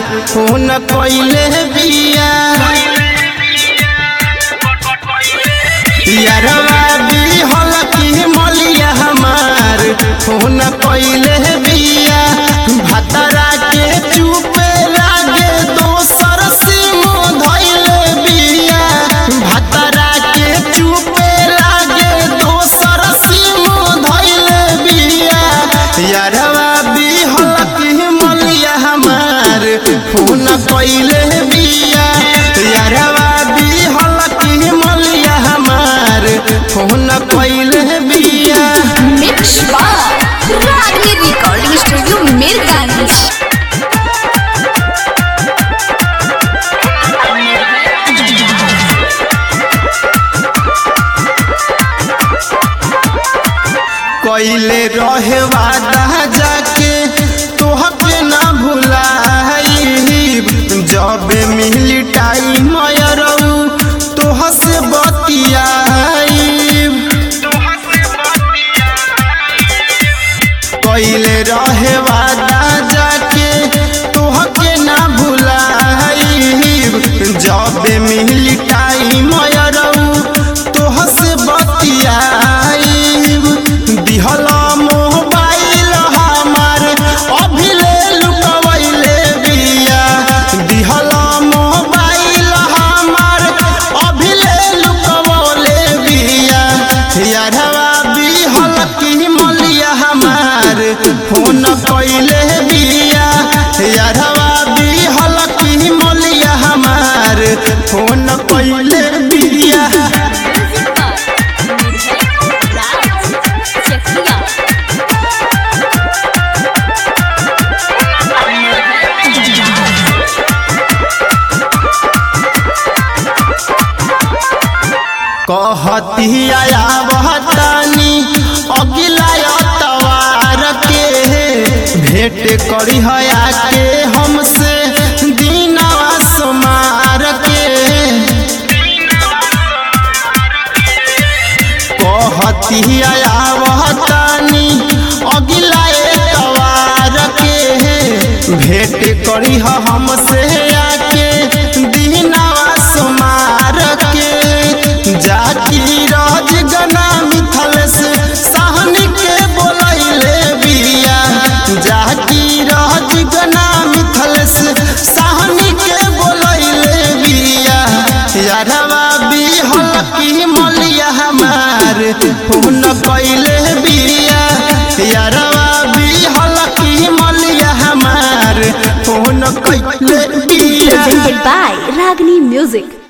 Phone कइले बिया यारवा बिहल की मलिया हमार फोन कइले बिया भतरा के चुपे लागे दोसर सिम धइले बिया भतरा के चुपे लागे दोसर सिम धइले बिया यारवा बिहल की मलिया हमार फोन कइले बिया यारवा बिहल की मलिया हमार फोन कइले बिया। मिक्स बार रागनी रिकॉर्डिंग स्टूडियो मीरगंज। कइले रहे वादा जाके तोहके ना भुलाइब जब मिली टाइम अरऊ तोह से बतियाइब कइले रहे वादा जाके तोहके ना भुलाइब जब मिली टाइम अरऊ तोह से बतियाइब दिहल मोबाइल हमार अभिले लुकवैले बिया दिहल मोबाइल हमार अभिले लुकवले बिया यारवा बिहल की मलिया हमार फोन कइले बिया यारवा बिहल की मलिया हमार फोन कइले बिया। कहती आया बहतानी अगिला तवार के भेंट करी हया के हमसे दीनवा समार के कहती आया बहतानी अगिला तवार के भेंट करी हमसे आके दीनवा समार के जाकी राज गना मिथल से सहनी के बोलैले बिया जाकी राज गना मिथल से सहनी के बोलैले बिया यारवा बिहल की मलिया हमार फोन कइले बिया यारवा बिहल की मलिया हमार फोन कइले बिया। Presented by Ragini Music।